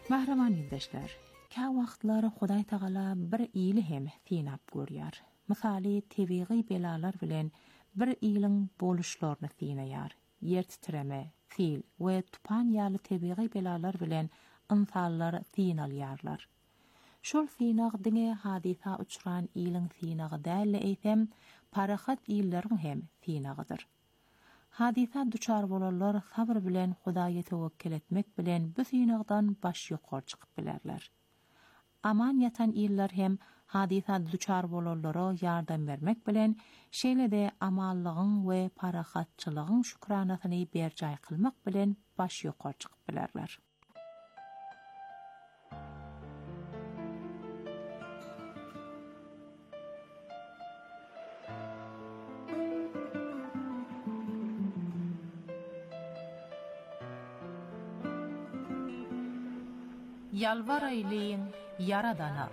Mahraman yoldaşlar, ka wagtlar Hudaý Taala bir iyili hem tinap görýär. Misali tebiği belalar bilen bir iyiliň boluşlaryny tinaýar. Yer titreme, fil we tupan ýaly tebiği belalar bilen insanlar tinalýarlar. Şol tinag diňe hadisa uçuran iyiliň tinagy däl eýsem, parahat iyilleriň hem tinagydyr. Hadisa duçar bolarlar sabr bilen Hudaýa tewekkül etmek bilen bu sinagdan baş ýokary çykyp bilerler. Aman yatan iller hem hadisa duçar bolarlara ýardam bermek bilen şeýle-de amallygyň we parahatçylygyň şükranasyny berjaý kılmak bilen baş ýokary çykyp bilerler. Yalvar eyleyin Yaradana.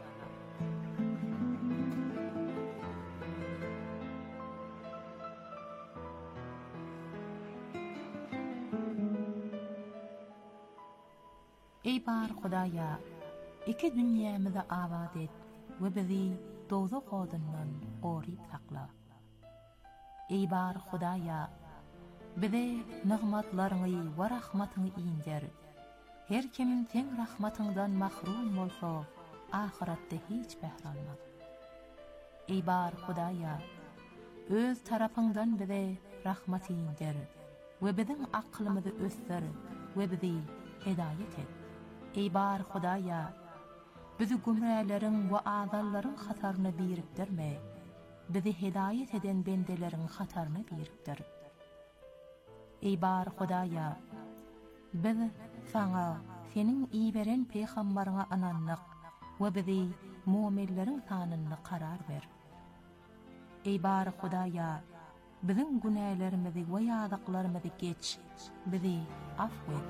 Ey bar Hudaýa, iki dünýämizi abad et we bizi dozak odundan oryp sakla. Ey bar Hudaýa, bize nigmatlaryňy we rahmatyňy iňder. Her kimin sen rahmatyňdan mahrum bolsa, ahiratda hiç behr almaz. Ey bar Hudaýa, öz tarapyňdan bize rahmat iňder we biziň aklymyzy össer we bizi hidaýet et. Ey bar Hudaýa, bizi gumräleriň we azallaryň hataryny birikdirme, bizi hidaýet eden bendeleriň hataryny birikdir. Ey bar Hudaýa, biz sana senin iyi veren peygamberine ananlık ve bizi mu'minlerin tanını karar ver. Ey bar Hudaýa, bizim günahlarımızı ve yazıklarımızı geç, bizi affet.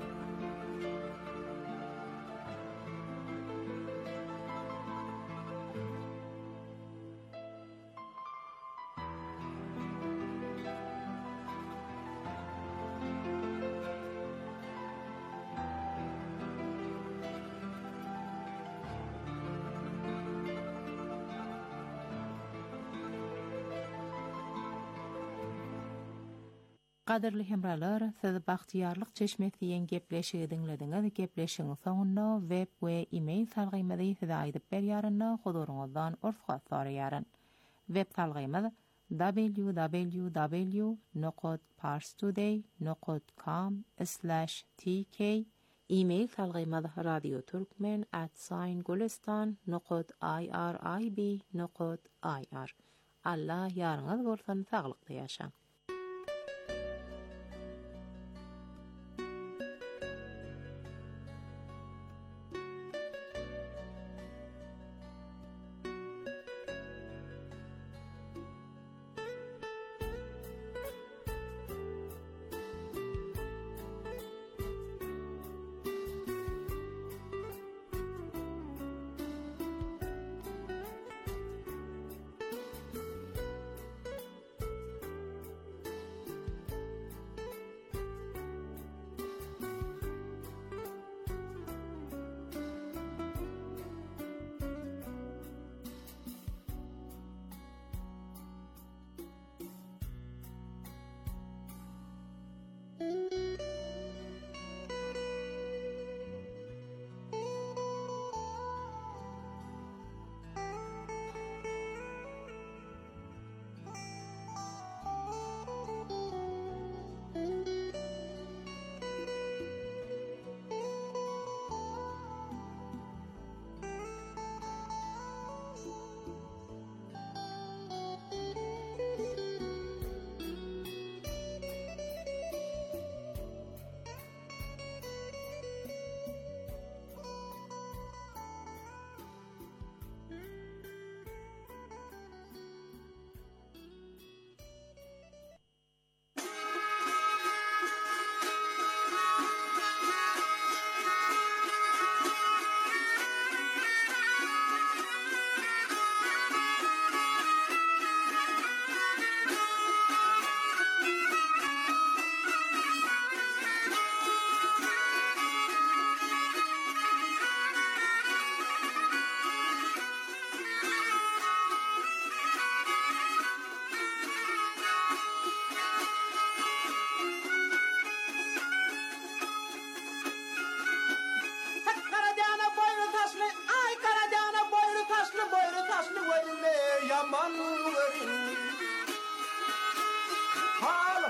Qadirli hemralar, siz Baxtiýarlyk çeşmesi ýen gepleşigi dinlediňiz. Gepleşigiň soňunda web we e-mail salgymyzy size aýdyp berýärynda huduruňyzdan urfga soraýaryn. Web salgymyz www.parstoday.com/tk. E-mail salgymyz radioturkmen@gulistan.irib.ir. Allah ýaryňyz bolsun, saglykda ýaşaň.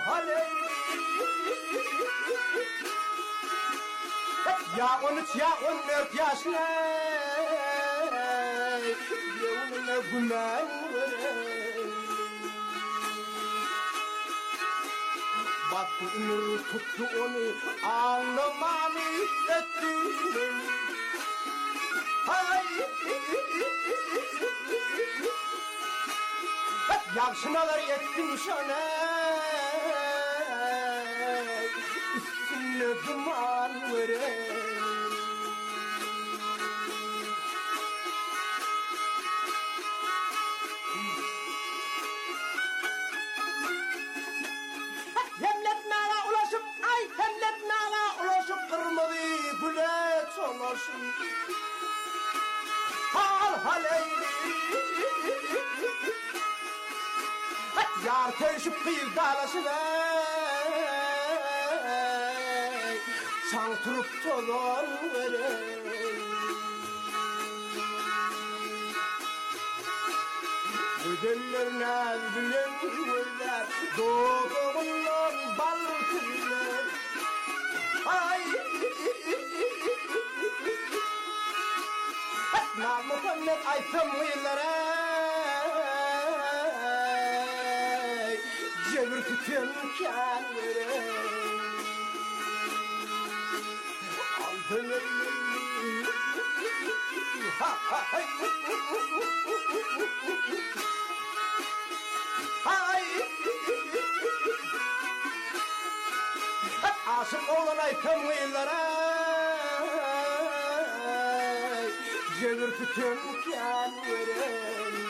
Ya 13 ya 14 yaşına yevmine gümen baktı ümür tuttu onu anlamani etti hay yakşınalar ettim şana üstüne duman veren hal haleyli yar teşip kıyır dalasına şan turup tolon veren ödellerine bilen öller doğduğundan bal kırlar ay Muhammed aytam uylara cebir tutum kendine altın hay aşık olan aytam uylara cebir tutum kendine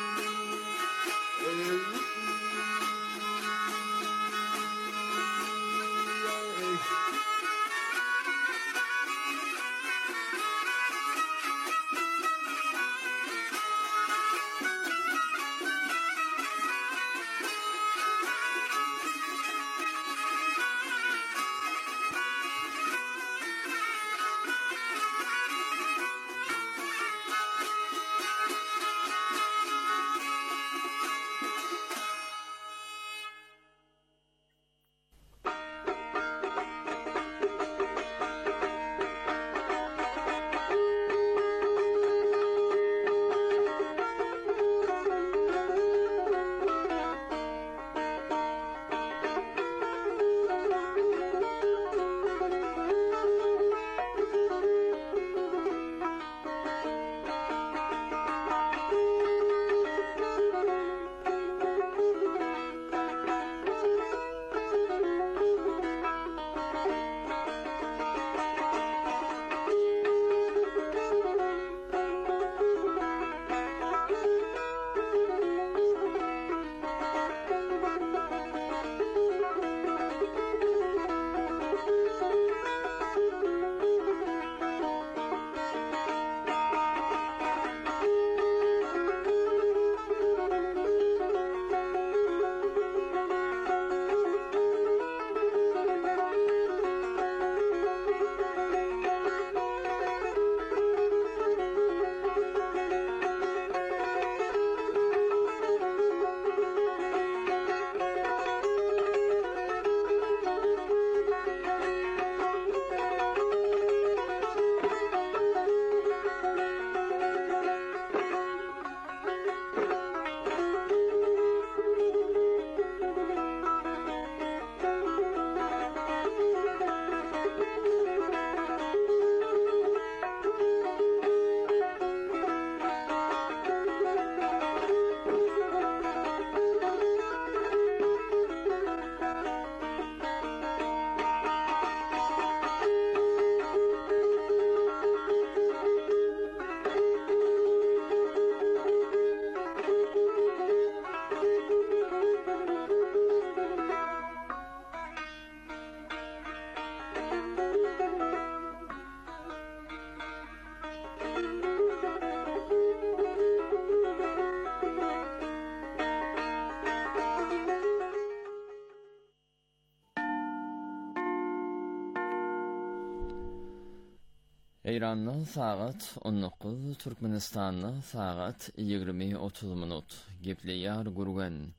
İran'da saat 19, Türkmenistan'da saat 20:30 minut. Gepleýär gurgan.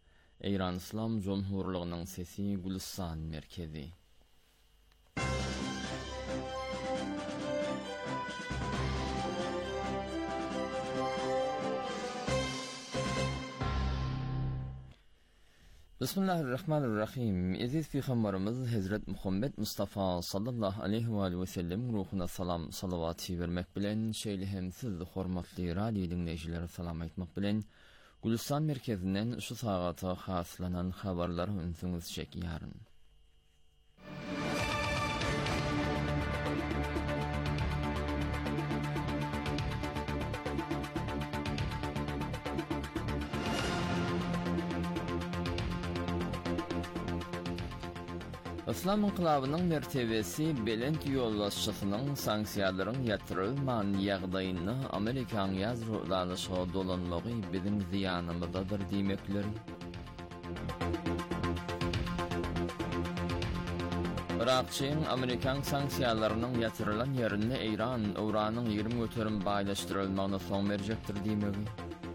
Eýran Islam Jomhurlygynyň sesi Gülistan merkezi. Bismillahirrahmanirrahim. Aziz Peygamberimiz Hazret Muhammed Mustafa sallallahu aleyhi ve sellem ruhuna salam salavat vermek bilen şeýle hem siz hormatly radio dinleýijileri salam aýtmak bilen Gülistan merkezinden şu sagata haslanan habarlary ünsüňiz çekýäryn. İslam inqilabynyň mertebesi belent ýollaşçysynyň sanksiýalaryň ýatyrylman ýagdaýyny Amerikan ýazry ulanysy dolanmagy biziň ziýanymyzdadyr diýmekler. Irakçyň Amerikan sanksiýalarynyň ýatyrylan ýerine Uranyň 20 göterim baýlaşdyrylmagyna soň berjekdir diýmegi.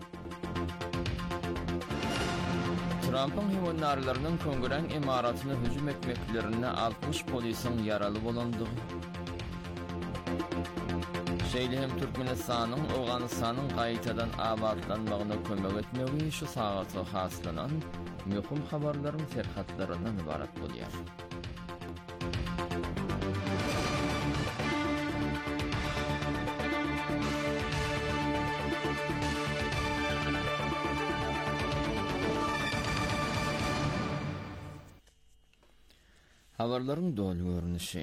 Trump'ın heyvanlarlarının Kongren imaratına hücum etmeklerine 60 polisin yaralı bolandığı. Şeýlehem Türkmenistan'ın Awganystan'ın gaýtadan abadlanmagyna kömek etmegi şu sagata haslanan möhüm habarlaryň serhatlaryndan ibarat bolýar. Habarlaryň dolu görnüşi.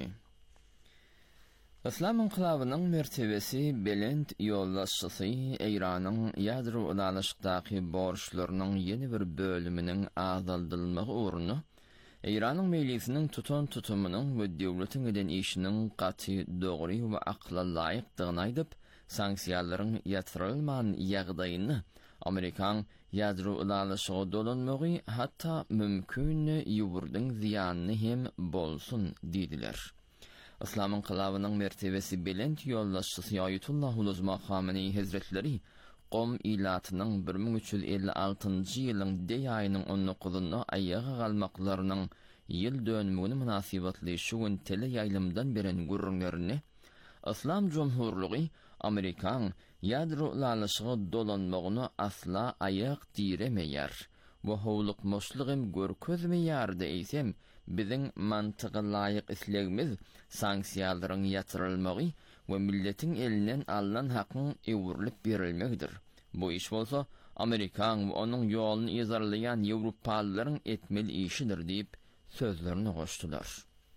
İslam inqilabynyň mertebesi belent ýollaşçysy Eýranyň ýadro ulanysykdaky borçlarynyň ýeni bir bölüminiň azaldylmagy uğruna Eýranyň mejlisiniň tutumynyň we döwletiň eden işiniň gaty, dogry we akla laýykdygyny aýdyp, sanksiýalaryň ýatyrylman ýagdaýyny Amerikan ýadro ulanysy dolanmagy hatta mümkin ýuwurdyň ziýanyny hem bolsun diýdiler. İslam inqilabynyň mertebesi belent ýollaşçysy Aýatullah Uluzma Khamenei Hazretleri Qom ilatynyň 1356-njy ýylyň dey aýynyň 19-nda aýaga galmaklarynyň ýyl dönümine münasibetli şu gün tele ýaýlymdan beren gurrunlaryny İslam Jomhurlygy Amerikan ýadro ulanysy dolanmagyny asla aýak diremeýär. Bu howluk moşlugym görkezmeýär diýsem, biziň mantygy laýyk islegimiz sanksiýalaryň ýatyrylmagy we milletiň elinden alynan hakyň ewrilip berilmegdir. Bu iş bolsa Amerikan we onuň ýoluny ýazarlayan Ýewropalylaryň etmeli işidir diýip sözlerini goşdular.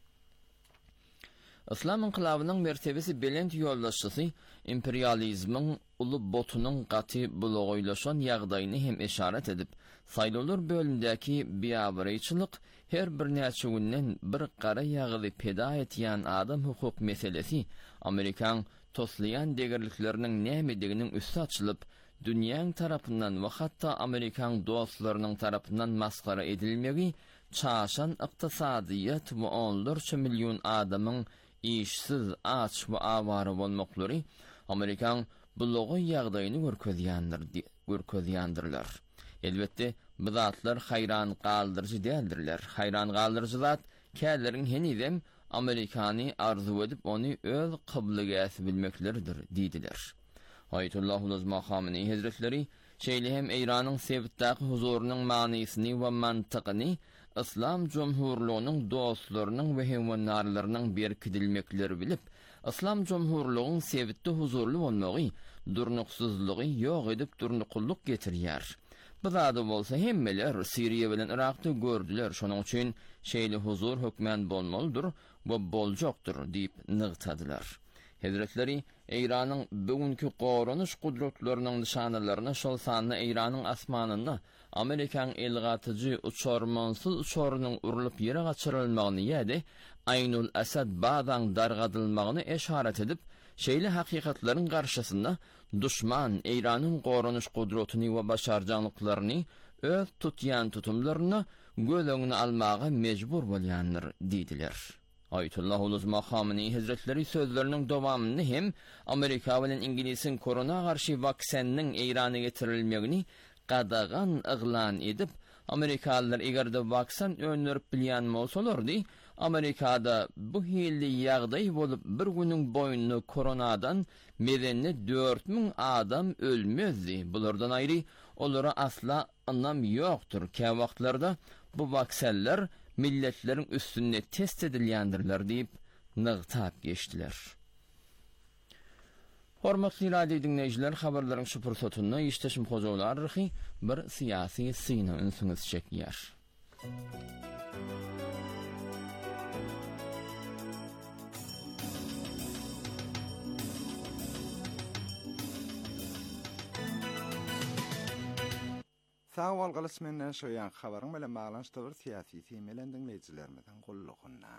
İslam inqilabynyň mertebesi belent ýollaşçysy imperializmiň uly botunyň gaty blogoýlaşan ýagdaýyny hem işaret edip, saýlawlar bölümdäki biýabaryçylyk her bir näçe günden bir gara ýagyly peda etýän adam hukuk meselesi Amerikan toslayan degirliklerinin nämediginiň üstü açılıp, dünýäň tarapyndan we hatda Amerikan dostlarynyň tarapyndan maskara edilmegi, çaşan ykdysadyýat we onlarça milyon adamyň işsiz, aç we awara bolmaklary Amerikan blogy ýagdaýyny görkezýändirler. Elbetde bu zatlar hayran galdyrjy däldirler. Hayran galdyrjy zat käleriň henidem Amerikany arzu edip ony öz kyblygaty bilmekleridir diýdiler. Aýatullah Uluzma Khamenei Hazretleri şeýle hem Eýranyň sebitdäki huzurunyň manysyny we mantygyny İslam Jomhurlygynyň dostlarynyň we hemwanarlarynyň berkidilmekleri bilip, İslam Jomhurlygynyň sebitde huzurly bolmagy, durnuksyzlygy ýok edip durnukulluk getirýär. Bu zady bolsa hemmeler Siriýa bilen Irakda gördüler. Şonuň üçin şeýle huzur hökmen bolmalydyr we boljakdyr diýip nygtadylar. Hazretleri Eýranyň bugünkü goranyş gudratlarynyň nişanalaryny şol sanly Eýranyň asmanynda Amerikan elgatyjy uçarmansız uçarynyň urulyp ýere gaçyrylmagyny ýa-da Aynul Asad badan dargadylmagyny eşaret edip, şeýle hakykatlaryň garşysynda düşman Eýranyň goranyş gudratyny we başarjanlyklaryny öz tutýan tutumlaryny göleňine almaga mejbur bolýandyr diýdiler. Aýatullah Uluzma Khamenei Hazretleri sözleriniň dowamyny hem Amerika bilen İngilisiň korona garşy vakseniniň Eýrana getirilmegini qadagan ıglan edip, Amerikalılar egerde vaksan öňlerip bilýän bolsalardy, Amerikada bu hilli ýagdaý bolup bir günüň boýuny koronadan medenli 4000 adam ölmezdi. Bulardan aýry olara asla anlam ýokdur. Kä wagtlarda bu vakseller milletlerin üstünde test edilýändirler diýip nygtap geçdiler. Hormatly radio dinleyijiler, habarlaryň şu pursatyny işteşim hojaglar arky bir syýasy syna ünsüňiz çekýär. Sağwal galysmenden şoýan habaryň bilen baglanşdyr syýasy temelen dinleýijilerimizden golluguna.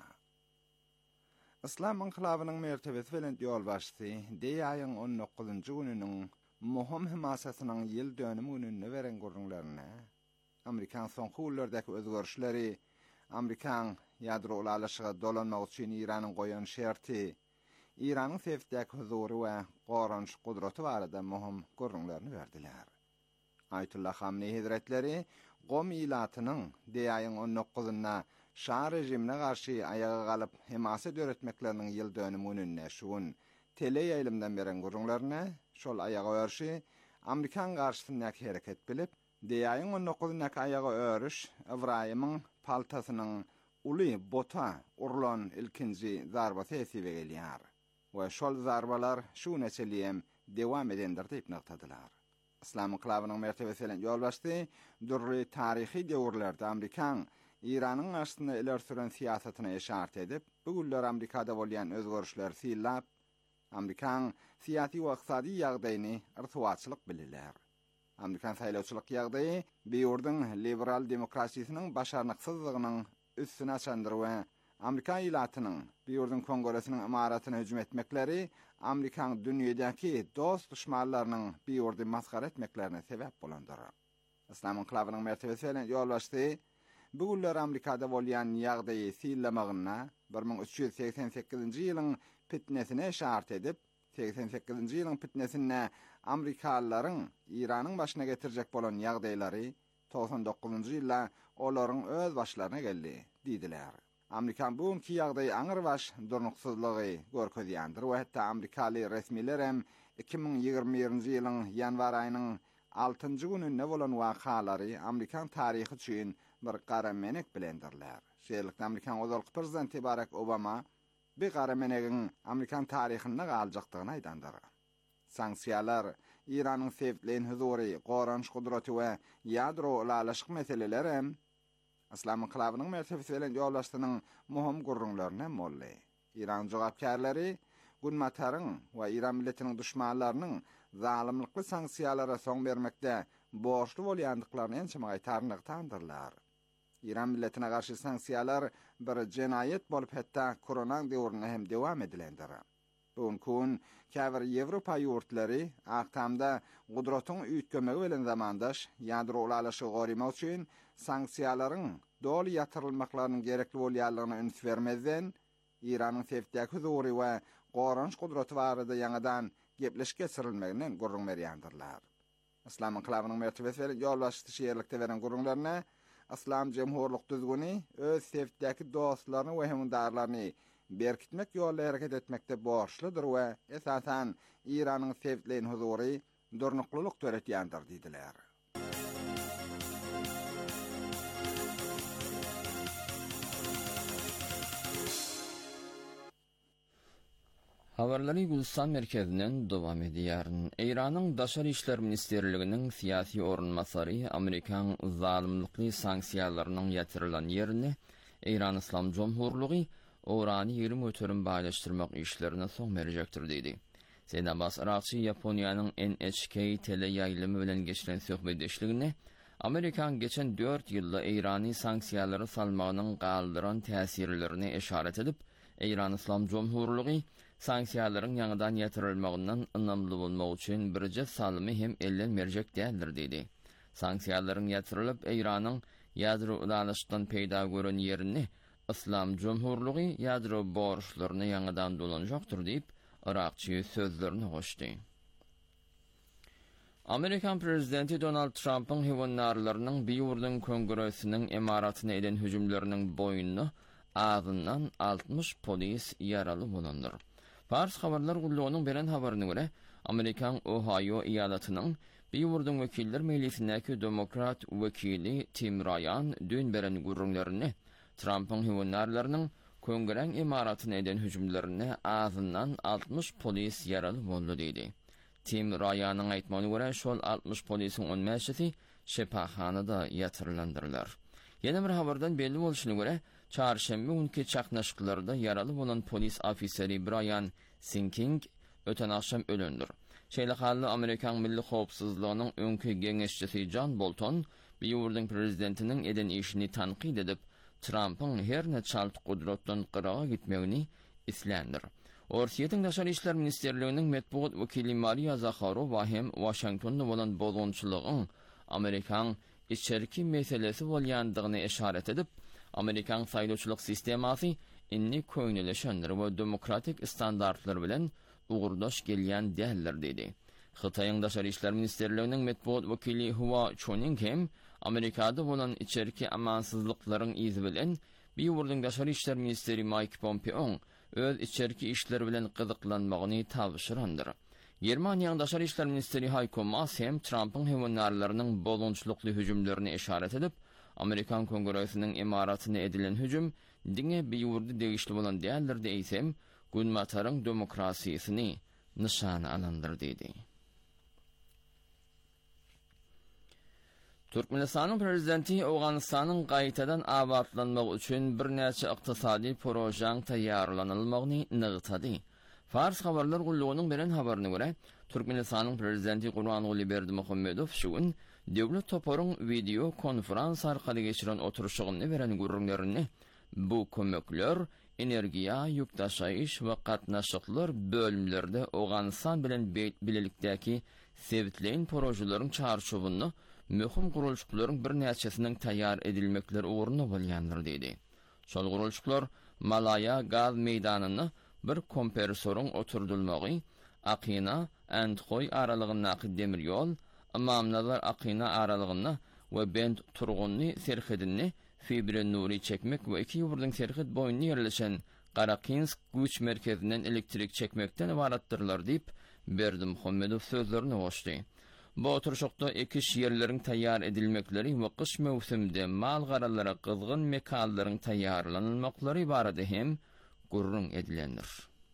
İslam inqilabynyň mertebesi bilen ýol başçysy Deýaýyň 19-njy gününiň muhim hemasasynyň ýyl dönümi gününe beren gurrunlaryna Amerikan soňky ýyllardaki özgörüşleri, Amerikan ýadro ulaşyga dolanmak üçin Iranyň goýan şerti, Iranyň sefdäki huzury we goranç gudraty barada muhim gurrunlaryny berdiler. Aytullah Hamni Hazretleri Qom ilatynyň Deýaýyň 19-na Şah rejimine garşy ayaga galyp hemaset öretmekleriniň ýyl dönümi gününe şuun tele ýaýlymdan beren gurrunlaryna şol ayaga örşi Amerikan garşysyndaky hereket bilip Deýaýyň 19-na ayaga örüş Ibrahimyň paltasynyň uly bota urlan ilkinji zarbasy hesebe gelýär. We şol zarbalar şu neçeliyem dewam edendir diýip nagtadylar. İslam inqilabynyň mertebesi bilen ýol başdy, durry taryhy döwürlerde Amerikan İranyň aslynda iler süren siýasatyna eşart edip, bu günler Amerikada bolýan özgörüşler sillap, Amerikan siýasy we ykdysady ýagdaýyny irtibatçylyk bilirler. Amerikan saýlawçylyk ýagdaýy beýurdyň liberal demokrasiýasynyň başarnyksyzlygynyň üstüne açandyr we Amerikan ýylatynyň beýurdyň kongressiniň imaratyna hüjüm etmekleri Amerikan dünýädäki dost düşmanlarynyň beýurdy maskara etmeklerine sebäp bolandyr. İslam inqilabynyň mertebesi bilen ýol başdy. Bu günler Amerikada bolýan ýagdaýy sillamagyna 1388-nji ýylyň fitnesine eşart edip, 88-nji ýylyň fitnesine Amerikalılaryň Iranyň başyna getirjek bolan ýagdaýlary 99-njy ýylda olaryň öz başlaryna geldi, diýdiler. Amerikan bu günkü ýagdaýy aňyr baş durnuksyzlygy görkezýändir we hatda Amerikaly resmiler hem 2021-nji ýylyň ýanwar aýynyň 6-njy gününe bolan wakalary Amerikan taryhy üçin bir gara menek bilendirler. Şeýlelikde Amerikan ozalky prezidenti Barack Obama bir gara menegiň Amerikan taryhyna galjakdygyny aýdandyr. Sanksiýalar Iranyň sevdilen huzury, goranç gudraty we ýadro ulaşyk meseleleri hem İslam inqilabynyň mertebesi bilen ýollaşdyryň muhim gurrunlaryna molly. İran jogapkärleri Günmataryň we İran milletiniň düşmanlarynyň zalimlikli sanksiýalara soň bermekde borçlu bolýandyklaryny ençeme gaýtarnykdandyrlar. İran milletine garşy sanksiýalar bir jenaýet bolup hatda koronaň döwrüne hem dewam edilendir. Bugun käbir Ýewropa ýurtlary aktamda gudratyň üýtgemegi bilen zamandaş ýadro ulaşy gorymak üçin sanksiýalaryň dol ýatyrylmaklarynyň gerekli bolýanlygyna üns bermezden İranyň sevdäki huzury we goranç gudraty barada ýangadan gepleşik geçirilmeginden gurrun berýändirler. İslam inqilabynyň mertebesi bilen ýollaşdy şeýerlikde beren gurrunlaryna İslam jemhurlyk düzgüni öz sevdäki dostlaryny we hemdarlaryny berkitmek ýolunda hereket etmekde borçludur we esasen İranyň sevdilen huzury durnuklylyk töretýändir diýdiler. Habarlary Gülstan merkezinden dowam edýär. Iranyň Daşary işler ministerliginiň siýasy orunmasary Amerikan zalimlikli sanksiýalarynyň ýatyrylan ýerine İran İslam Jomhurlugy orany ýerim ötürün baýlaşdyrmak işlerine soň berjekdir diýdi. Seýid Abbas Irakçy Ýaponiýanyň NHK tele ýaýlymy bilen geçiren söhbetdeşligine Amerikan geçen 4 ýylda Irany sanksiýalary salmagynyň galdyran täsirlerini eşaret edip, İran İslam Jomhurlugy sanksiýalaryň ýangydan ýatyrylmagyndan ynamly bolmak üçin birje salymy hem elden berjek däldir diýdi. Sanksiýalaryň ýatyrylyp Iranyň ýadro ulaşykdan peýda gören ýerini İslam Jomhurlugy ýadro borçlaryny ýangydan dolanjakdyr diýip Irakçy sözlerini goşdy. Amerikan prezidenti Donald Trump'ın heyvanlarlarının bir yurdun kongresinin emaratına eden hücumlarının boyunlu ağzından 60 polis yaralı bulundur. Fars haberler gulluğunun beren haberine göre Amerikan Ohio eyaletinin bir yurdun vekiller meclisindeki demokrat vekili Tim Ryan dün beren gurrunlarını Trump'ın heyvanlarlarının kongren emaratına eden hücumlarını ağzından 60 polis yaralı bulundu dedi. Tim Ryan'ın aytmağına göre şol 60 polisin 10 məşisi şepahanada yatırılandırılar. Yeni bir haberden belli oluşuna göre çarşembe günkü çaknaşıklarda yaralı olan polis ofiseri Brian Sinking öten akşam ölündür. Şeýle Amerikan Milli Howpsuzlygynyň öňkü geňeşçisi John Bolton bir ýurdun prezidentiniň eden işini tanqid edip Trump'ın her ne çalt kudretden qırağa gitmegini islendir. Orsiýetiň Daşary işler ministerliginiň metbuat wekili Maria Zakharova hem Washingtonda bolan bozgunçylygyň Amerikan içerki meselesi bolýandygyny işaret edip, Amerikan saýlawçylyk sistemasy inni köýneleşendir we demokratik standartlar bilen uğurdaş gelýän däldir dedi. Hytaýyň Daşary işler ministerliginiň metbuat wekili Hua Chunyň hem Amerikada bolan içerki amansızlyklaryň izi bilen bir ýurdun Daşary işler ministeri Mike Pompeo öz içerki işleri bilen gyzyklanmagyny tabşyrandyr. Germaniýanyň Daşary işler ministeri Heiko Maas hem Trump'ın heywanlarlarynyň bolgunçlukly hüjumlaryny işaret edip, Amerikan Kongresiniň emaratyna edilen hüjum diňe bir ýurdy degişli bolan däldir diýsem, günmataryň demokrasiýasyny nişan alandyr dedi. Türkmenistanyň prezidenti Awganystanyň gaýtadan abadlanmak üçin bir näçe ykdysady projeň taýýarlanylmagyny nygtady. Fars haberler gulluğunun beren haberine göre Türkmenistanyň prezidenti Gurbanguly Berdimuhammedow şu gün döwlet toparyň video konferans arkaly geçiren oturuşyny beren gurrunlaryny bu kömekler energiýa, ýükdaşaýyş we gatnaşyklar bölümlerde Awganystan bilen bilelikdäki sebitleýin projelerin çarşuwyny möhüm gurulşyklaryň bir näçesiniň taýýar edilmekleri uğruna bolýandyr dedi. Şol gurulşyklar Malaya gaz meýdanyny bir kompresoryň oturdulmagy, Aqina, Antkoy aralygyndaky demir ýol, Imamnazar Aqina aralygyny we Bent Turgunny serhedini fibre nuri çekmek we iki ýurdun serhed boýundan ýerleşen Qarakinsk güç merkezinden elektrik çekmekden ibaratdyrlar diýip Berdimuhammedow sözlerini goşdy. Bu oturuşykda iki şiirleriň taýýar edilmekleri we kış mewsiminde mal garallara kızgın mekallaryň taýýarlanylmaklary barada hem gurrun edilendir.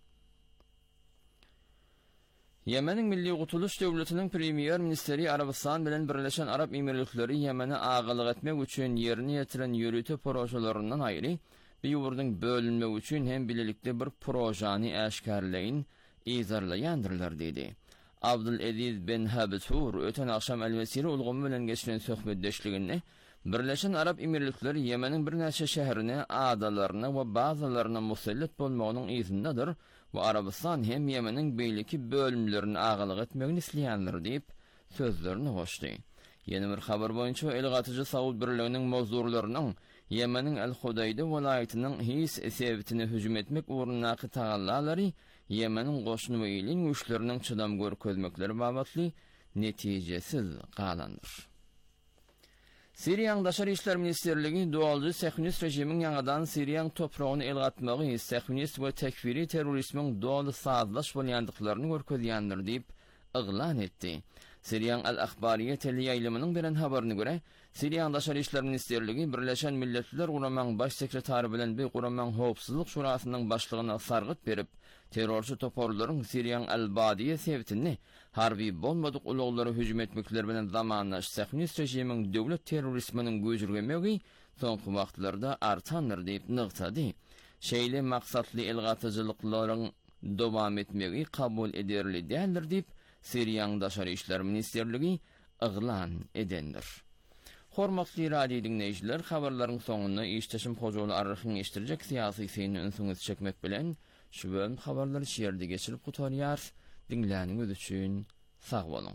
Yemen'in Milli Gutuluş Döwletiniň premier ministeri Arabistan bilen Birleşen Arap Emirlikleri Yemen'e agalyk etmek üçin ýerine ýetiren ýürütme projelerinden aýry bir ýurdun bölünmek üçin hem bilelikde bir projany äşkärleýin izarlaýandyrlar dedi. Abdulaziz bin Habsur öten akşam El-Mesiri ulgumy bilen geçiren söhbetdeşliginde Birleşen Arap Emirlikleri Yemen'in bir näçe şäherine, adalaryna we bazalaryna musallat bolmagynyň izindedir we Arabistan hem Yemen'in beýleki bölümlerini agalyk etmegini isleýändir diýip sözlerini goşdy. Ýene bir habar boýunça el-gatyjy Saud birliginiň mozurlarynyň Yemen'in El-Hudayda welaýatynyň his sebitine hüjüm etmek uğrundaky tagallalary Yemen'in goşuny we ýylyň güýçleriniň çydam görkezmekleri babatly netijesiz galandyr. Siriýanyň Daşary işler ministerligi dualdy Sähünist rejimiň ýangadan Siriýanyň topragyny el gatmagy, Sähünist we tekfiri terrorizmiň dualy sazlaş bolýandyklaryny görkezýändir diýip iglan etdi. Siriýanyň Al-Ahbariyye teleýaýlymynyň beren habaryna görä, Siriýanyň Daşary işler ministerligi Birleşen Milletler Guramaň baş sekretary bilen bir Guramaň Howpsuzlyk şurasynyň başlygyna sargyt berip, terrorçy toporlaryň Siriýanyň Al-Badiýe sebitini harbi bolmadyk ulaglary hüjüm etmekleri bilen zamanlaş Sähünist rejimiň döwlet terrorizminiň göjürgemegi soňky wagtlarda artandyr diýip nygtady. Şeýle maksatly elgatyjylyklaryň dowam etmegi kabul ederli däldir diýip Siriýanyň Daşary işler ministerligi iglan edendir. Hormatly radio dinleýijiler, habarlaryň soňunda işteşim hojaly arryhyň eşdirjek syýasy syny ünsüňiz çekmek bilen şu bölüm habarlary şeýerde geçirip gutarýar. Dinläniňiz üçin sag boluň.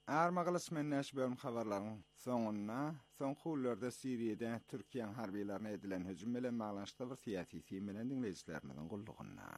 Armagılys menneş bölüm habarlaryň soňuna soňky ýyllarda Siriýede Türkiýe harbiýetlerine edilen hüjüm bilen baglanşykly bir syýasy film bilen dinleýijilerimiziň gullugyna.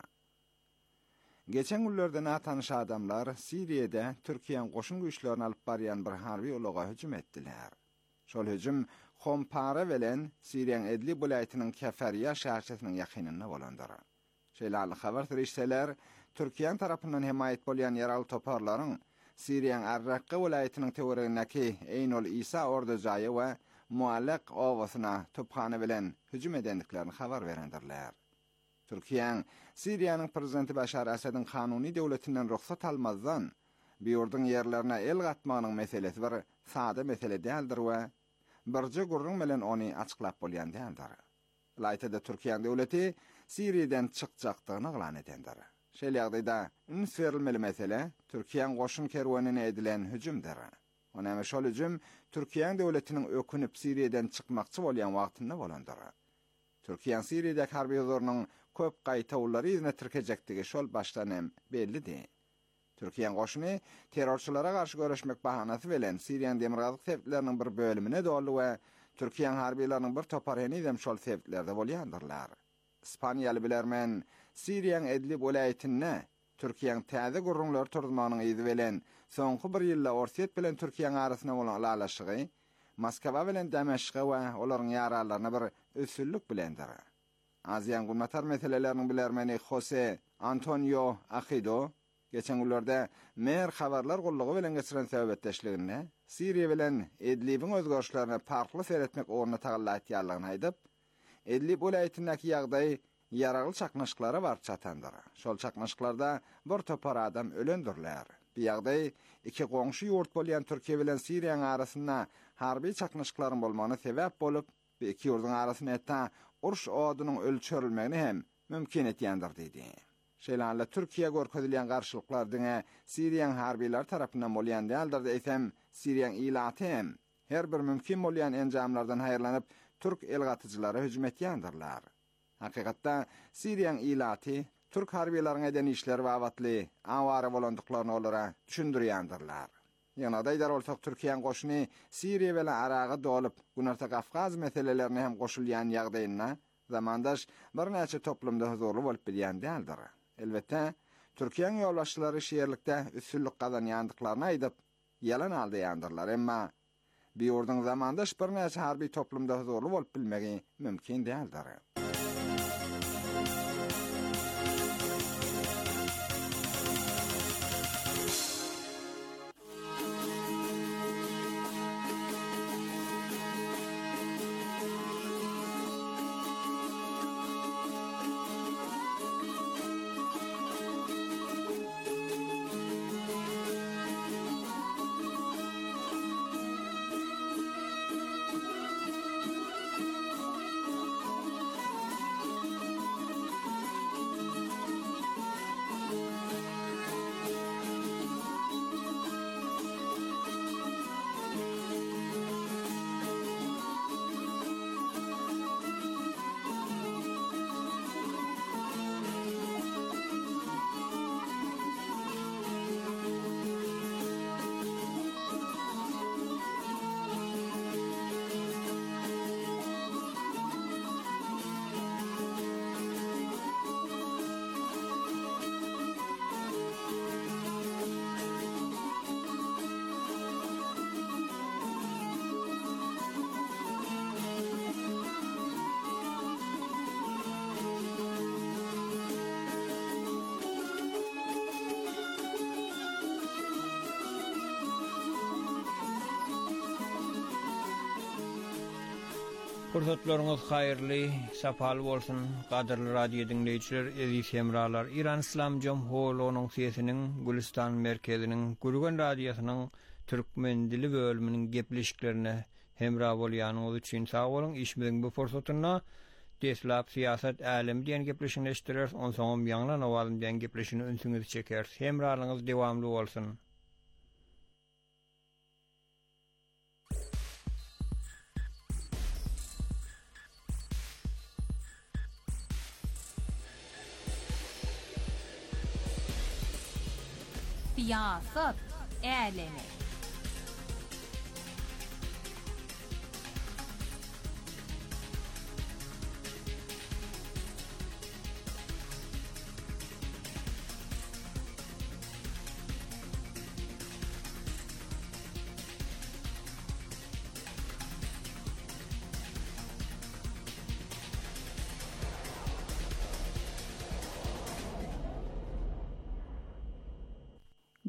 Geçen günlerde natanış adamlar Siriýede Türkiýe goşun güýçlerini alyp barýan bir harby ulaga hüjüm etdiler. Şol hüjüm Hompara bilen Siriýanyň Idlib vilayatynyň Keferiya şäherçesiniň ýakynyna bolandyr. Şeýle habar tirişseler Türkiýe tarapyndan himayet bolýan ýaraly toparlaryň Siriýanyň Arrakka vilayatynyň tewerindäki Eynol İsa ordujaýy we Muallaq owasyna topxana bilen hüjüm edendiklerini habar berendirler. Türkiýe Siriýanyň prezidenti Başar Asadyň kanuny döwletinden ruhsat almazdan bu ýurduň ýerlerine el gatmagynyň meselesi bir sada mesele däldir we birje gurrun bilen ony açyklap bolýan däldir. Laýtada Türkiýe döwleti Siriýeden çykjakdygyny eglan edendir. Şeýle ýagdaýda üns berilmeli mesele Türkiýe goşun kerwanyna edilen hüjümdir. Onamy şol hüjüm Türkiýe döwletiniň ökünüp Siriýeden çykmakçy bolýan wagtynda bolandyr. Türkiýe Siriýedäki harby ýozlarynyň köp gaýtawlary ýüzüne tirkejektigi şol başdan hem bellidir. Türkiýe goşuny terrorçylara garşy görüşmek bahanasy bilen Siriýanyň demirgazyk sebepleriniň bir bölümine doldy we Türkiýe harbiýetleriniň bir toparyny hem şol sebeplerde bolýandyrlar. İspaniýaly bilermen Siriýanyň Idlib vilayatyna Türkiýeň täze gurrunlar turdmanyň ýyzy bilen soňky bir ýylda Orsiýet bilen Türkiýeň arasyna bolan alaşygy Moskwa bilen Dameşga we olaryň ýaralaryna bir üsünlük bilendir. Aziýan gurmatar meseleleriniň bilermeni Jose Antonio Ajido geçen günlerde mer habarlar gullugy bilen geçiren sebepdeşligine Siriýa bilen Idlibiň özgörüşlerini farkly seyretmek orna tagallat ýarlagyny aýdyp, Idlib vilayatynyňky ýagdaý yaralı çaknaşyklara bar çatandyr. Şol çaknaşyklarda bir topar adam ölendirler. Bu ýagdaý iki goňşy ýurt bolýan Türkiýe bilen Siriýanyň arasynda harby çaknaşyklaryň bolmagyna sebäp bolup, bu iki ýurduň arasyna etda uruş odunyň ölçürilmegini hem mümkin etýändir diýdi. Şeýle Türkiýe görkezilýän garşylyklar diňe Siriýanyň harbiýetler tarapyndan bolýan däldir diýsem, Siriýanyň ilaty hem her bir mümkin bolýan enjamlardan haýyrlanyp Türk elgatyjylary hüjüm etýändirler. Hakykatda Siriýanyň ilaty Türk harbiýetleriniň eden işleri wagtly awara bolandyklaryny olara düşündirýändirler. Ýa-da aýdar bolsak Türkiýe goşuny Siriýa bilen araga dolup Günarta Kafkaz meselelerini hem goşulýan ýagdaýyna zamandaş bir näçe toplumda huzurly bolup bilýän däldir. Elbetde Türkiýeň ýolbaşçylary şeýerlikde üstünlük gazanýandyklaryny aýdyp ýalan aldyrlar, emma bu ýurduň zamandaş bir näçe harby toplumda huzurly bolup bilmegi mümkin däldir. Pursatlaryňyz haýyrly, sapaly bolsun. Gadyrly radio dinleýijiler, eziz hemralar, İran İslam Jomhuriyetining sesiniň Gülistan merkeziniň Gürgen radiosynyň türkmen dili bölüminiň gepleşiklerine hemra bolýanyňyz üçin sag bolun. İşimiziň bu fursatyna deslap siýasat älim diýen gepleşigini eşitdirler. Onsoň ýanglan awalym diýen gepleşigini ünsüňizi çeker. Hemralygyňyz dewamly bolsun. Siýasat älemi.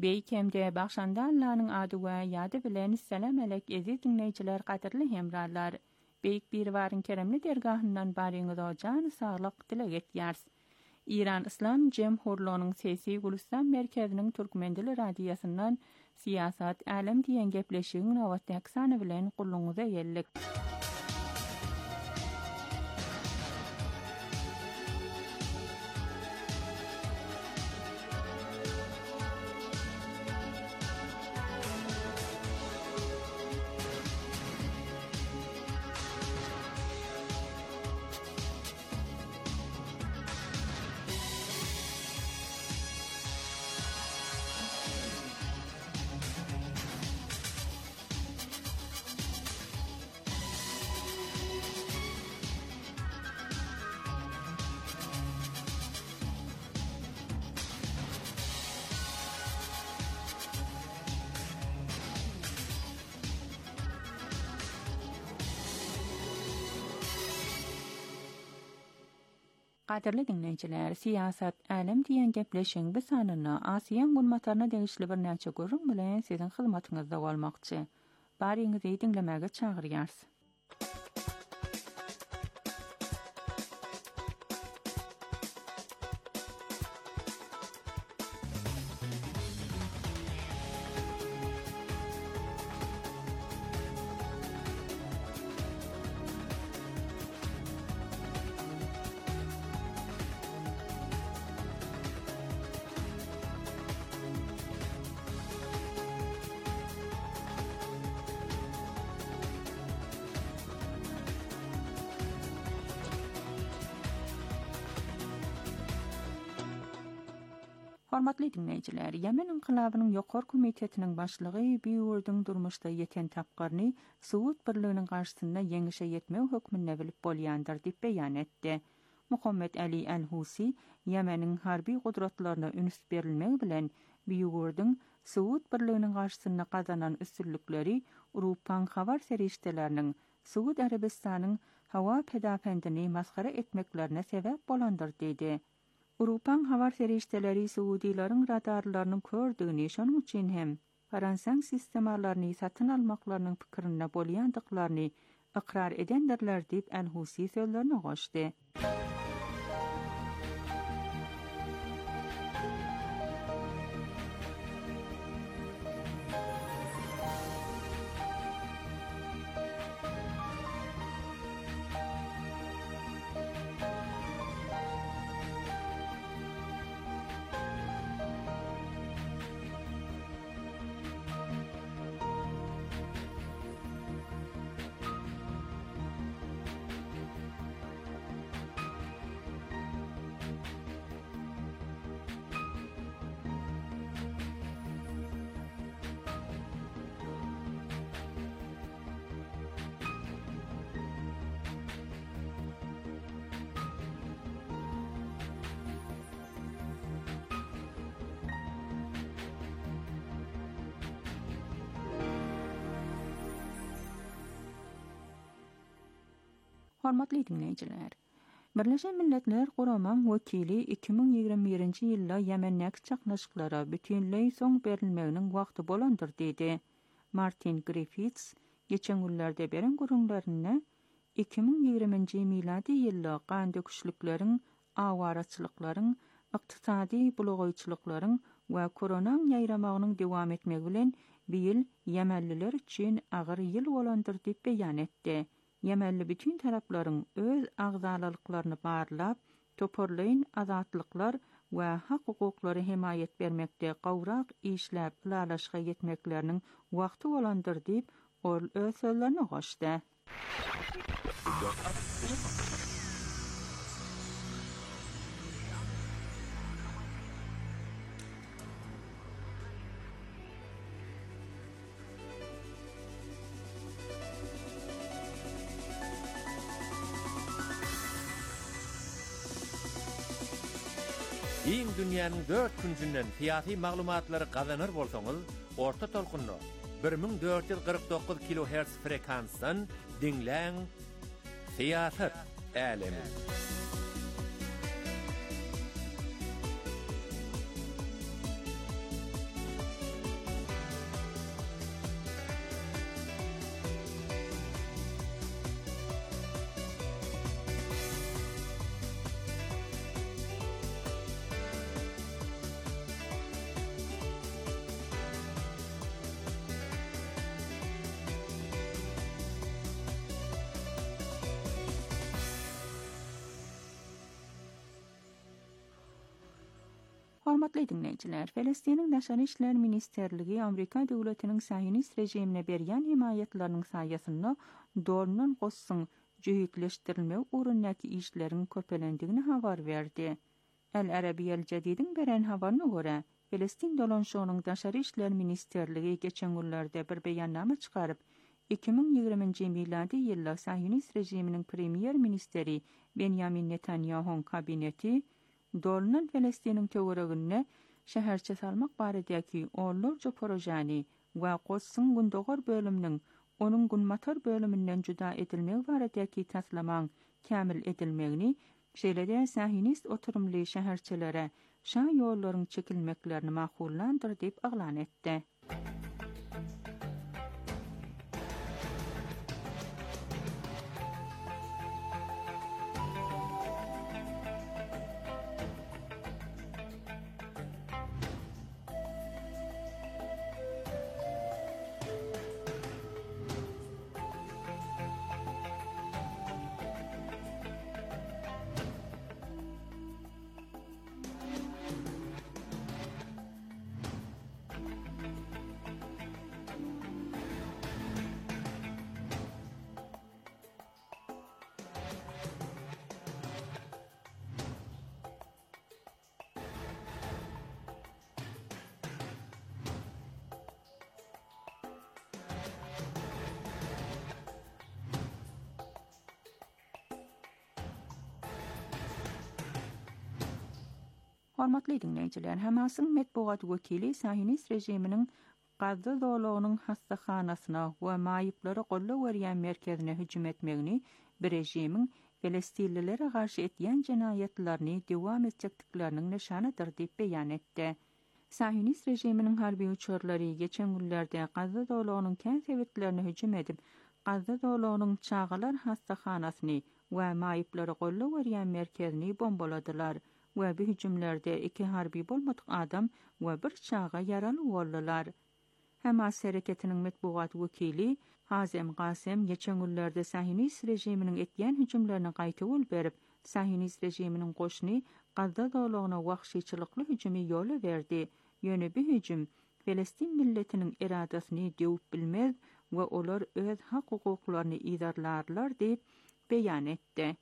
Beýkemde başandallanyň ady we ýady bilen selam alek ezi dinleýijiler gaderli hemralar. Beýik bir waryn keremli dergahyndan baryňyz ojan saglyk dileget ýars. İran İslam Cemhurluğunun sesi Gülistan merkezinin Türkmendili radiyasından siyasat alem diýen gepleşigiň nowatda aksany bilen gulluňyza geldik. Gaderli dinleyijiler, siyasat alem diýen gepleşiň bu sanyny Asiýan gulmataryna degişli bir näçe görüň bilen siziň hyzmatyňyzda bolmakçy. Baryňyzy dinlemäge çagyrýars. Hormatly dinleyijiler, Yemen inqilabynyň ýokary komitetiniň başlygy Biýurdyň durmuşda ýeten tapgarny Suud birliginiň garşysynda ýeňişe ýetmek hökmüne bilip bolýandyr diýip beýan etdi. Muhammed Ali Al-Husi Yemeniň harby gudratlaryna üns berilmegi bilen Biýurdyň Suud birliginiň garşysynda gazanan üstünlikleri Urupan habar serişdeleriniň Suud Arabistanyň hawa pedapendini maskara etmeklerine sebep bolandyr dedi. Urupan habar serişdeleri Suudilaryň radarlaryny kördüğini şonuň üçin hem Fransan sistemalaryny satyn almaklarynyň pikirine bolýandyklaryny ikrar edendirler diýip Al-Husi sözlerini goşdy. Hormatly dinleyijiler, Birleşen Milletler Guraman wekili 2021-nji ýylda Ýemendäki çaknaşyklara bütünlei soň berilmeginiň wagty bolandyr dedi. Martin Griffiths geçen günlerde beren gurunlaryna 2020-nji miladi ýylda gan döküşlikleriň, awaraçylyklaryň, ykdysady bulogoýçylyklaryň we korona ýaýramagynyň dowam etmegi bilen bu ýyl Yemenliler üçin agyr ýyl bolandyr diýip beýan etdi. Yemenli bütün taraplaryň öz agzalalyklaryny barlap, toporlaýyn azatlyklar we hak hukuklary himayet bermekde gowrak işläp lalaşga ýetmekleriniň wagty bolandyr diýip ol öz sözlerini goşdy. Iň dünýäniň 4 künsünden siyasi maglumatlary gazanır bolsaňyz, orta tolkunly 1449 kHz frekansdan dinläň Siyasat alemi. Hormatly dinleyijiler, Filistiniň Daşary işler ministerligi Amerika döwletiniň Saýonist rejimine berýän himayetlarynyň saýasyny dolundan gossun jüýitleşdirilmek urunnaky işleriň köpelendigini habar berdi. El Arabiyel Jadidin beren habaryna görä, Filistin dolanşygynyň Daşary işler ministerligi geçen günlerde bir beýannama çykaryp, 2020-nji miladi ýylda Saýonist rejiminiň premier ministeri Benjamin Netanyahu'nun kabineti Dolundan Filistiniň töweregine şäherçe salmak baradaki orlarca projany we Qodsyn gündogor bölüminiň onuň günmatar bölümünden juda edilmek baradaki taslamaň kämil edilmegini, şeýle-de Saýonist oturumly şäherçelere şa ýollaryň çekilmeklerini makullandyr diýip aglan etdi. Hormatly dinleyijiler, Hamasyň medpugat wekili Saýonist rejiminiň Gazza dowlatynyň hassahanasyna we maýyplary gollap berýän merkezine hüjüm etmegini, bir rejimiň Filistinlilere garşy etýän jinayetlerini dowam etjekdirleriniň nişanydyr diýip beýan etdi. Saýonist rejiminiň harby uçurlary geçen günlerde Gazza dowlatynyň kän sebitlerine hüjüm edip, Gazza dowlatynyň çağalar hassahanasyny we maýyplary gollap berýän merkezini bombaladylar. We bu hüjümlerde 2 harbi bolmadyk adam we bir çağa yaraly boldylar. Hamas hereketiniň medpugat wekili Hazem Qasem geçen günlerde Saýonist rejiminiň etýän hüjümlerini gaýta bol berip, Saýonist rejiminiň goşuny Gazza dowlatyna wahşyçylykly hüjümi ýola berdi. Ýöne bu hüjüm Filistin milletiniň iradasyny dewip bilmez we olar öz hak hukuklaryny idarlarlar diýip beýan etdi.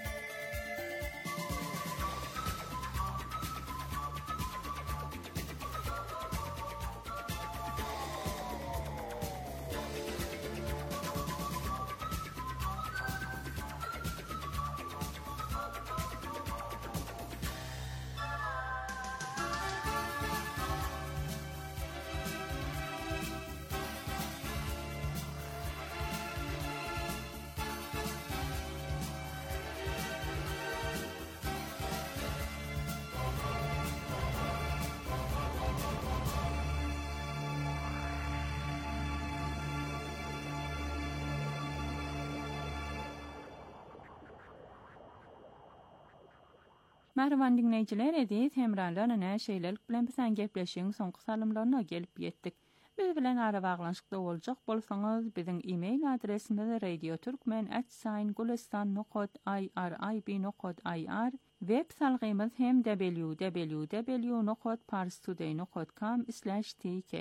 Merhaban dinleyijiler, edis hemralar ana şeýlelik bilen bilen gepleşiň soňky salymlaryna gelip ýetdik. Biz bilen ara baglanşykda boljak bolsaňyz, biziň e-mail adresimiz radioturkmen@gulistan.irib.ir, web salgymyz hem www.parstoday.com/tk.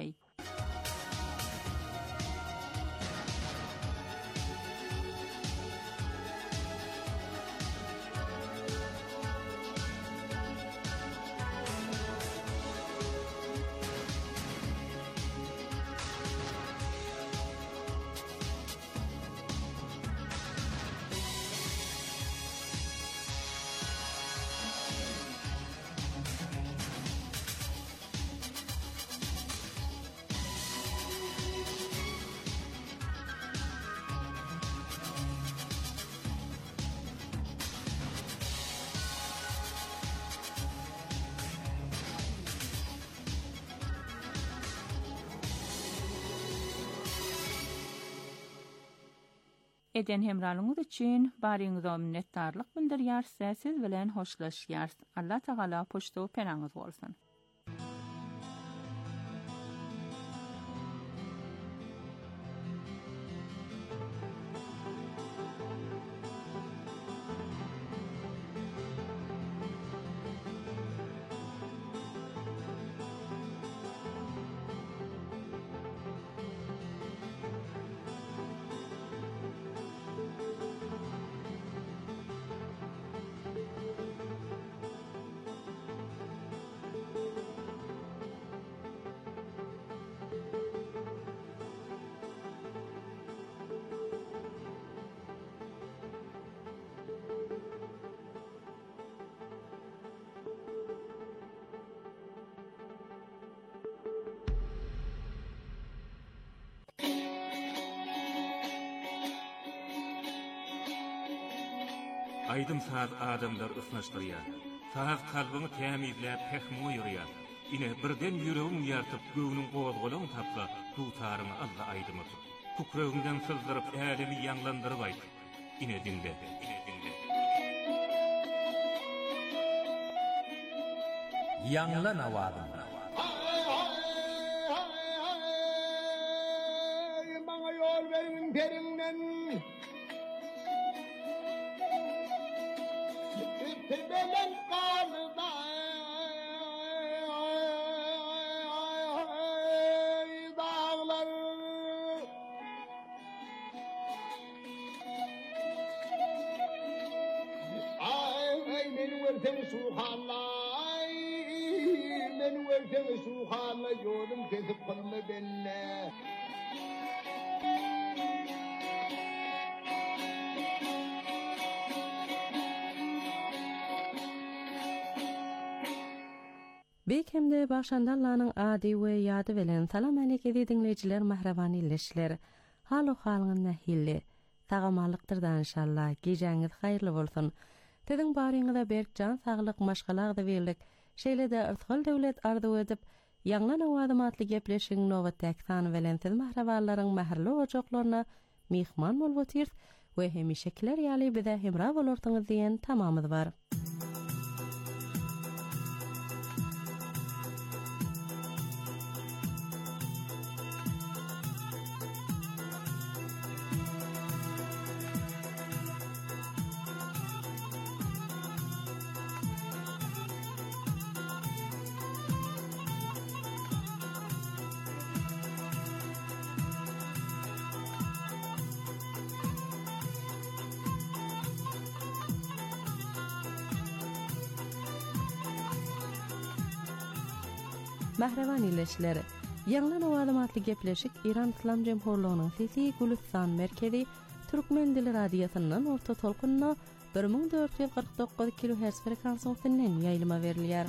Eden hemralyňyz üçin baryňyza minnetdarlyk bildirýär, siz bilen hoşlaşýar. Allah Taala poşto penaňyz bolsun. aydımsaz adamlar ısnaşdyrýar. Saz kalbyny tämizläp pehmi ýurýar. Ine birden ýüregim ýartyp göwnüň gozgolagyny tapsa, tutaryny Allah aýdymy. Kukrögünden sızdyryp älimi ýanglandyryp aýt. Ine dinle. Ýanglan awazym. Bana yol verin perinden. Tebelen kalda. Dağlar. Ay beni versen suhallah. Beni versen suhallah. Yolum kesip kalma benimle. Bekemde başandallanyň ady we ýady bilen salam aleykum dinleýijiler, mahrabanylyklar. Haly halyň nähilli. Tagamalykdyrdan inşallah. Gejäňiz haýyrly bolsun. Tediň baryňyza berkjan saglyk maşgalagda berlik. Şeýle-de ırtgal döwlet arzu edip ýanglan awadymatly gepleşiň nowatdaky sany bilen siz mahrabanlaryň mähirli ojaklaryna mihman bolup otyr we hemişekiler ýaly bize hemra bolarsyňyz diýen tamamyz bar. Mahrabanylyklar. Ýanglan awadymatly gepleşik İran İslam Jemhurlygynyň sesi Gülistan merkezi Türkmen dili radiosynyň orta tolkunna 1449 kHz frekansiýasynyň ýaýlyma berilýär.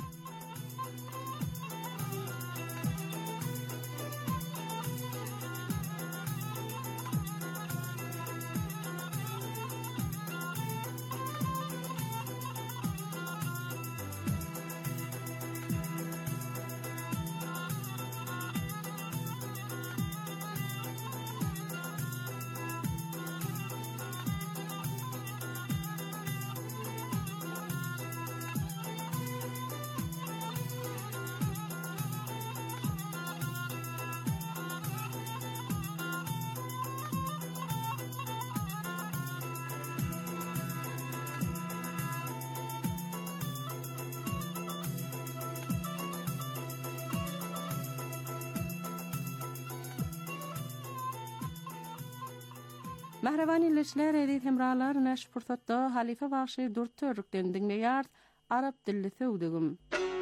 Mahrabanylyklar, edip hemralar, näş pursatda halife başy Durtürkden dinleýär, arab dilli söwdegim.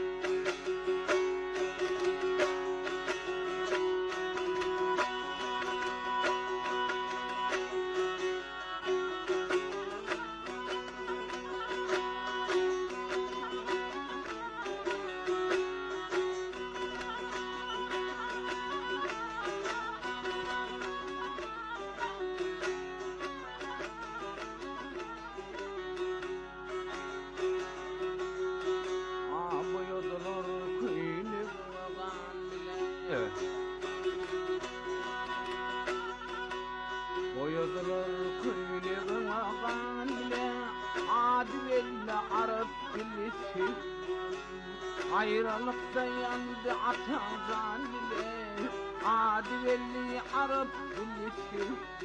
Boyadılar kuyleğin ağan bile adivelle arap dilisi ayrılıkta yandı atağan bile adivelli arap dilisi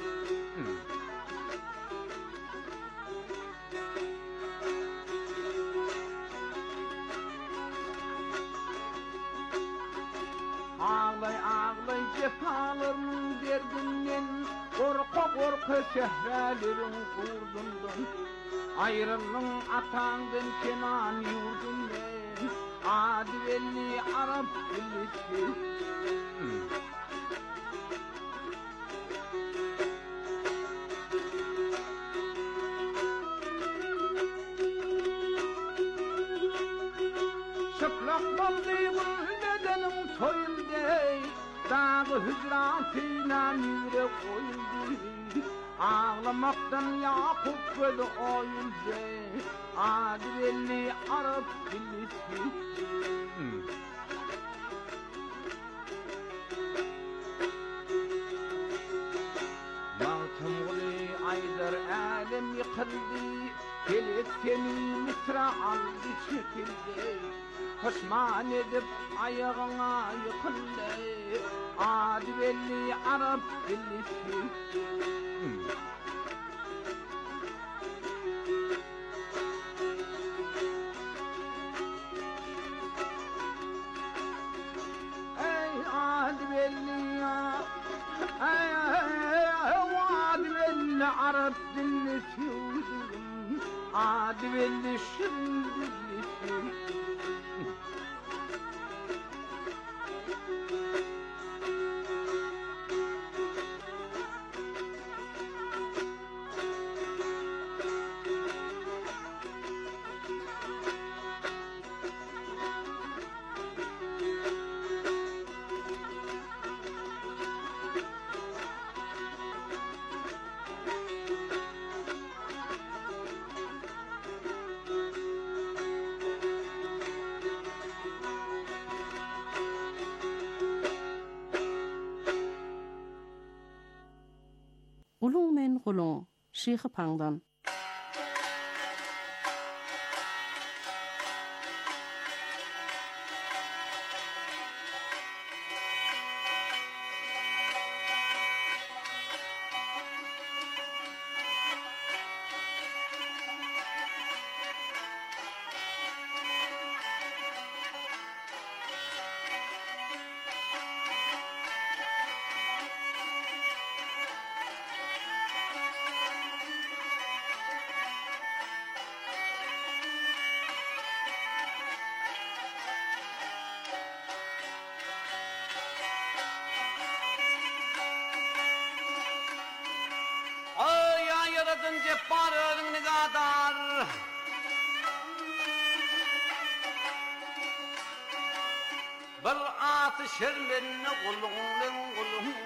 Ağlay ağlay cefalarımın derdinden Korka şehrelerin kurdundan Ayrılın atandın kenan yurdundan Adivelli Arap illisi Şıplak baldığımın bedenim soyuldu Dağı hücratıyla yürek koyuldu Ağlamaktan yapıp böyle oyunca adilli Arap dillisi. Mağtumuli aydar alem yıkıldı, Gelekeni Mısra aldı çekildi. Pişman edip ayağına yıkıldı, adilli Arap dillisi. عرب النسيوس عادب الشمس Ulung men gulung, Sheikh Pangdan. Yaradın cebbar ölün kadar bir atı şermenini kulun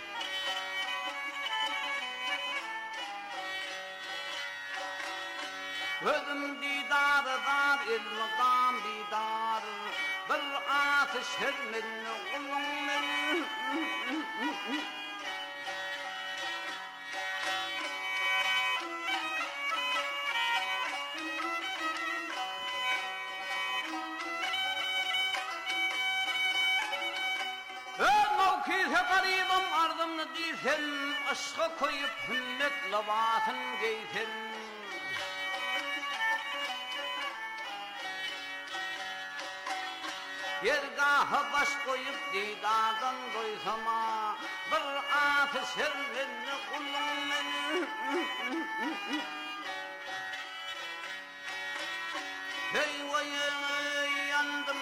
Özüm didarıdan ilmdan didar bir atı şermenini kulun Garibim ardımını deysen, aşka koyup hümmet lavatın geysen. Yergaha baş koyup didardan koysama, bir atı servenli kulun beni. Hey vay yandım.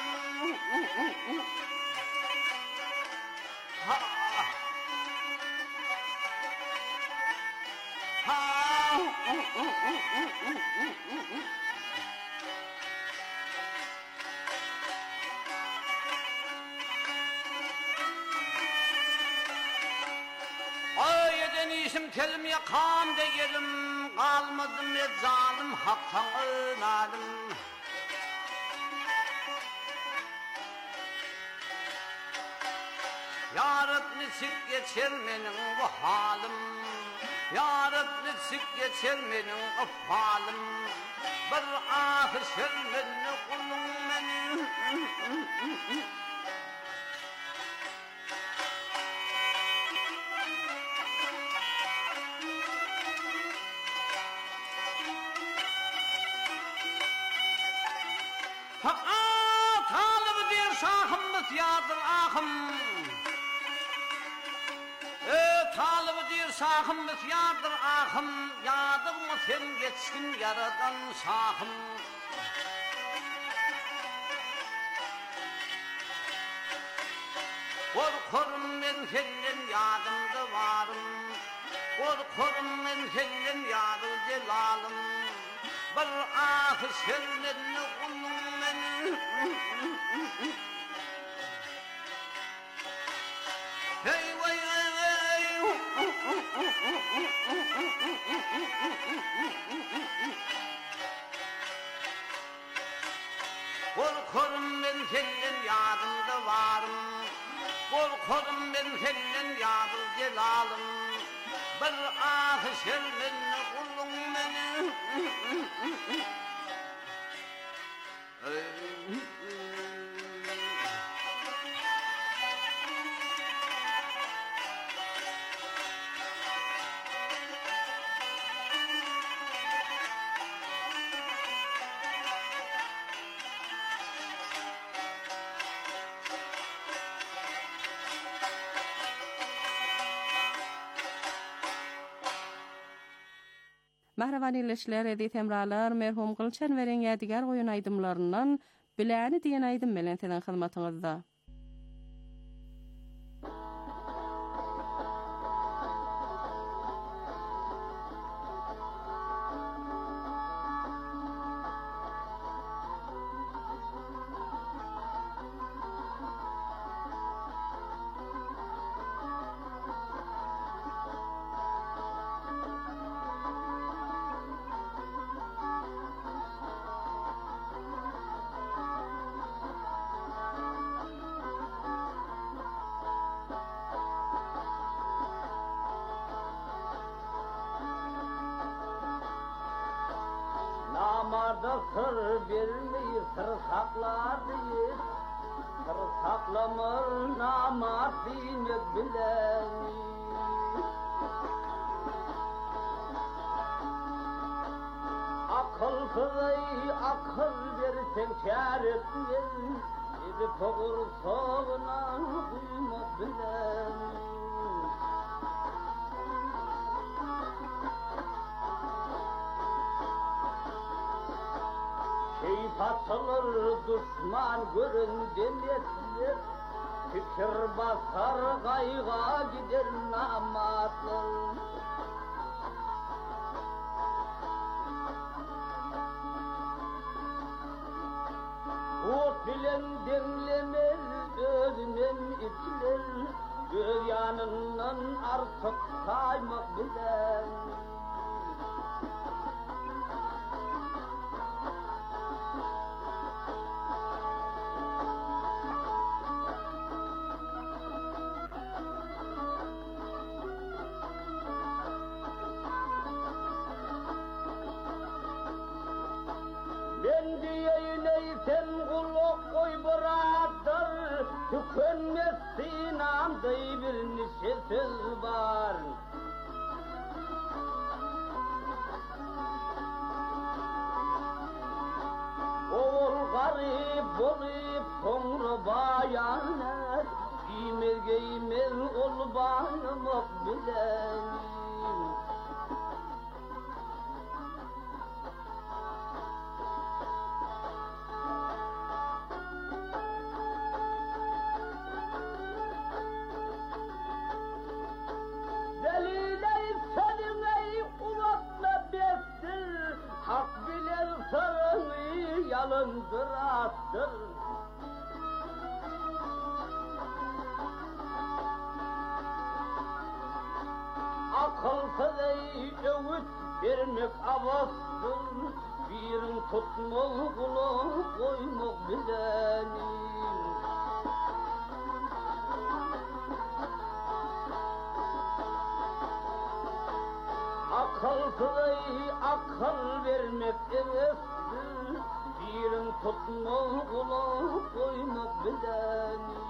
Ay eden işim telim yakam değilim, kalmadım et zalim haktan önadım. Ya Rab nisip geçer benim bu halim, Ya Rab nisip geçer benim afalim, bir ahir şermenli kulun beni. Talib bir şahımız yardır ahım, Talib dir sahımız yardır ahım, yardır mı sen geçsin yaradan şahım. Korkurum ben senden yadımda varım, Korkurum ben senden yadı celalım, bir ahı sermenli kulum beni. Hey vay vay Korkarım ben senden yadır celalım. Bir ah şermin kulun beni. Mahravan illeşler edip emralar merhum Gülçen veren ýadigar goýun aýdymlaryndan biläni diýen aýdym bilen senen hyzmatyňyzda. Namarda sır vermeyi sır saklar deyir. Sır saklamır namar dini bilen. Akılsız akıl versen çaresini, bir toğur soğuna duyma bilen. Atılır düşman göründemezler, fikir basar gayga gider namatlı. Ot bilen demlemez özünen itiler, göz yanından artık saymak bilen. Tükenmezsin anday bir neşe söz var. Oğul garip olup sonra bayanlar, giymez ol bağlamak bilen. Yalındır attır. Akılsız öğüt vermek avastır. Birin tutmalı kulu koymak bilenim. Akılsız akıl vermek evestir. Birin tutmalı kulu koymak bilenim.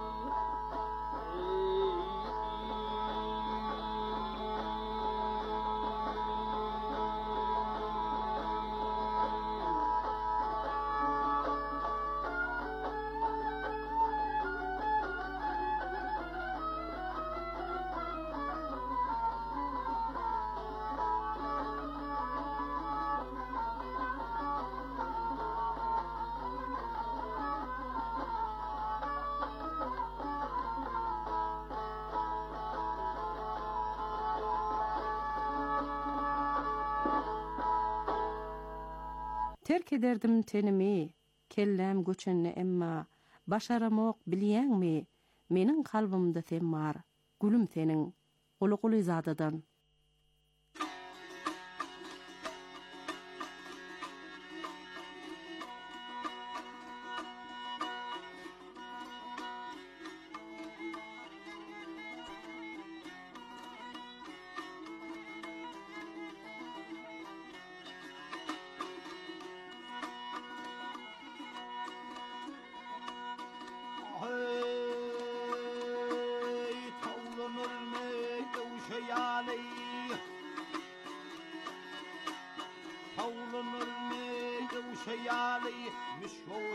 Terk ederdim tenimi, kellem göçenni emma, başaramok bilýäňmi, meniň kalbymda sen bar, gülüm seniň, gulu zadadan.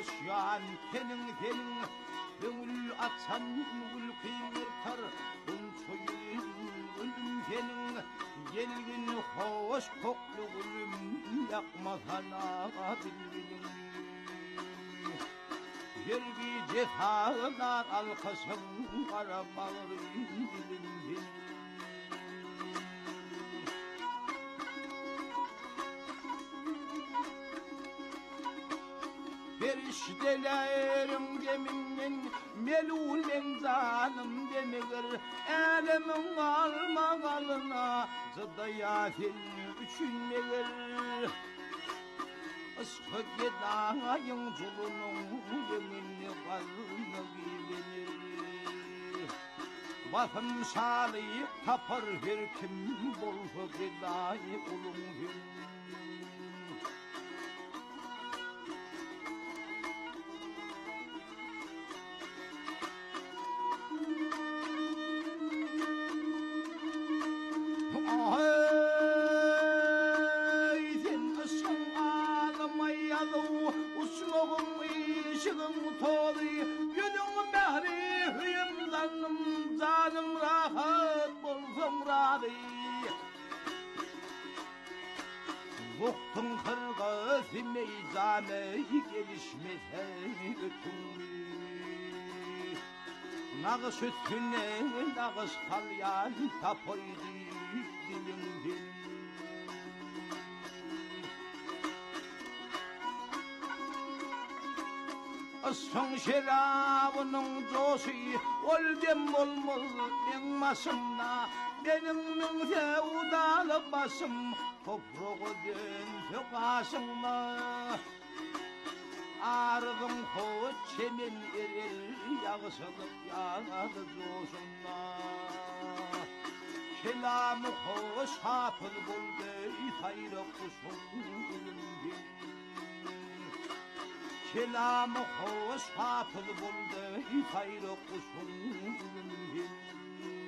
Hoşyan tenin Gönül atsan gül kıyırtar Unçoyun ölüm senin Gelgin hoş koklu gülüm Yakmasana bilginin Gelgi cehalar alkasın Karabağır dilin Periştelerim geminin melûnen zanım demegir Elimin alma kalına zıdayafil üçünmegir Iskı gedayın zulunun yeminli kalını bilinir Bakın salayıp tapar her kim bolsa gedayı ulun gün Canım rahat bulsam rahat Vuktun kırgızı meyzane gelişmese ötümü Nağış üstüne nağış kalyan tapoydu dilimdin Son şerabının coşu Oldem olmaz ben başımda Benim sevdalı başım Toprağı dönse kaşımda Ardım hoş çemin erir Yağışılıp yağdı coşumda Kelamı hoş hafız buldu Tayrı kuşum gülümdü Kelamı hoş hafız buldu Tayrı kuşum gülümdü